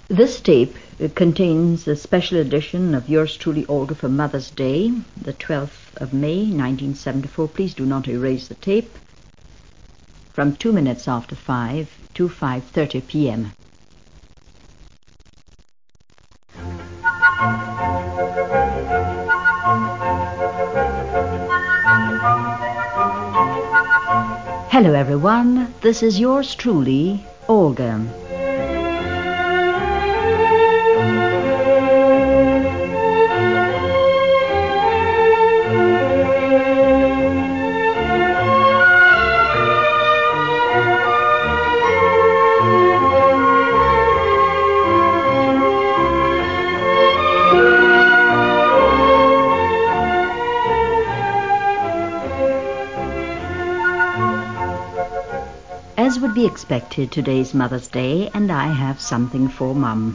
This tape contains a special edition of yours truly, Olga, for Mother's Day, the 12th of May, 1974. Please do not erase the tape. From 2 minutes after 5 to 5:30 p.m. Hello everyone, this is yours truly, Olga. As would be expected, today's Mother's Day, and I have something for Mum.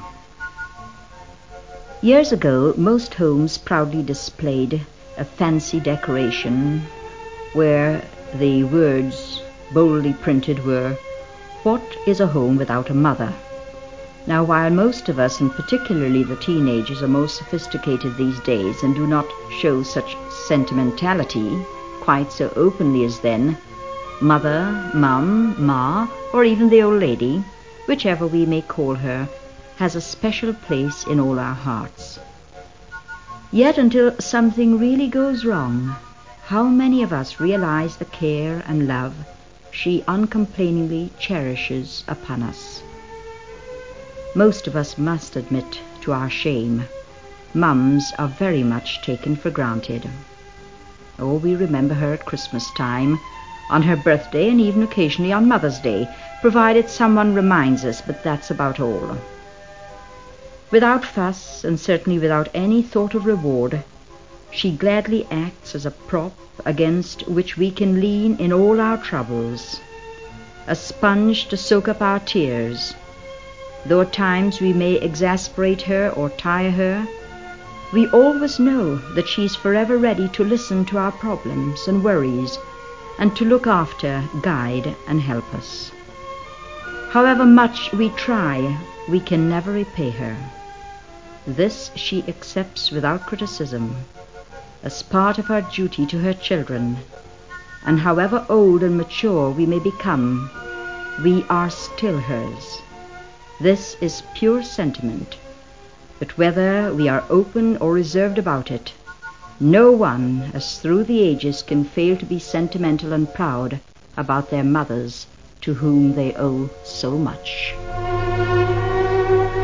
Years ago, most homes proudly displayed a fancy decoration where the words boldly printed were, "What is a home without a mother?" Now, while most of us, and particularly the teenagers, are more sophisticated these days and do not show such sentimentality quite so openly as then, Mother, Mum, Ma, or even the old lady, whichever we may call her, has a special place in all our hearts. Yet until something really goes wrong, how many of us realize the care and love she uncomplainingly cherishes upon us? Most of us must admit, to our shame, mums are very much taken for granted. Oh, we remember her at Christmas time, on her birthday, and even occasionally on Mother's Day, provided someone reminds us, but that's about all. Without fuss, and certainly without any thought of reward, she gladly acts as a prop against which we can lean in all our troubles, a sponge to soak up our tears. Though at times we may exasperate her or tire her, we always know that she's forever ready to listen to our problems and worries, and to look after, guide, and help us. However much we try, we can never repay her. This she accepts without criticism, as part of her duty to her children, and however old and mature we may become, we are still hers. This is pure sentiment, but whether we are open or reserved about it, no one, as through the ages, can fail to be sentimental and proud about their mothers to whom they owe so much.